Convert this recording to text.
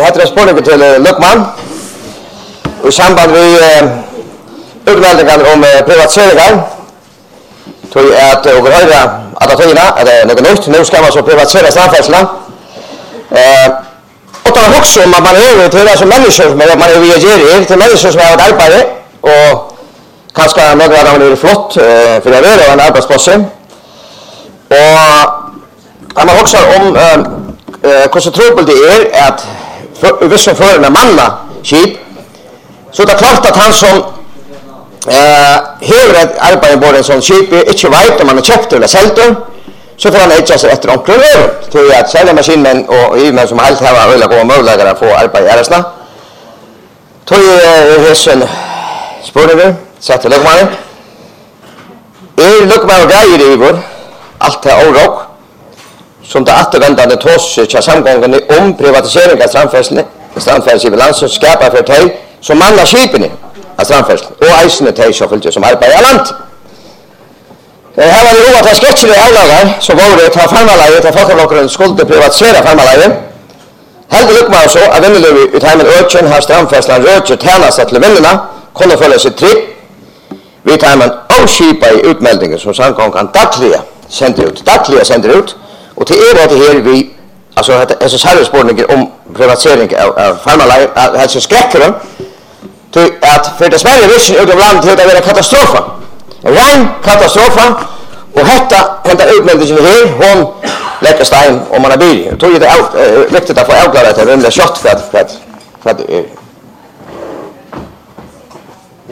heter en spurning til Løkman. I samband med utmeldingen om privatiseringar. Tror jag att och höra att det är något nytt. Nu ska man så privatisera strandfällena. Och det också om att man är till det som människor som man reagerar till människor som har ett arbete och kanske några av dem är flott för det är en arbetsplats. Och man också om hur trubbel det är att vissa för en manna skip så det är klart att han som hever ett arbete på en sån skip inte vet om man har köpt eller sålt så får han inte sig efter omkring till att sälja maskinmän och huvudmän som helt har öliga goda möjligheter att få arbete i äresna. Tog hessen spurningar, satte Løkmannen. Løkmannen grejer i vår, allt det årråk, som det återvändande tås till samgången om privatisering av strandfällsskipen i landet som skapar för dig som mannar skipen av strandfällslen och eisene dig som arbetar i land. Här var det roligt att sketcher i avlagar så var det att farmarlaget att folkavlokkaren skulle privatisera farmarlaget. Helt Løkmannen så att vinnelöv i heimen öken har strandfällslen röket tjänast till vinnarna kunde följa sig trygg. Vi tar man avskipa i utmeldingen som samgången dagliga sänder ut. Och till det här vi, alltså dessa särspårningar om privatisering av farmarlaget, alltså skräcker till att för det Sverige vissen ut av landet till att vara katastrofa. Rein katastrofa och hända utmeldingen här, hon lägger stein om man har bil. Jag tror det är viktigt att få avklara det, vem det är kött för att